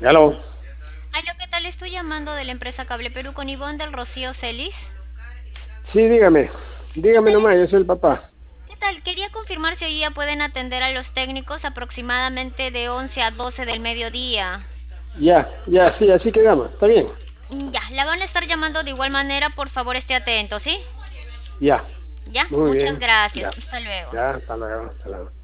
Aló. Aló, ¿qué tal? Estoy llamando de la empresa Cable Perú con Ivonne del Rocío Celis. Sí, dígame. ¿Qué Dígame tal? nomás, yo soy el papá. ¿Qué tal? Quería confirmar si hoy día pueden atender a los técnicos aproximadamente de 11 a 12 del mediodía. Ya, ya, sí, así quedamos. ¿Está bien? Ya, la van a estar llamando de igual manera, por favor esté atento, ¿sí? Ya, Ya, muy muchas bien. gracias. Ya, Hasta luego. ya, hasta luego. Hasta luego.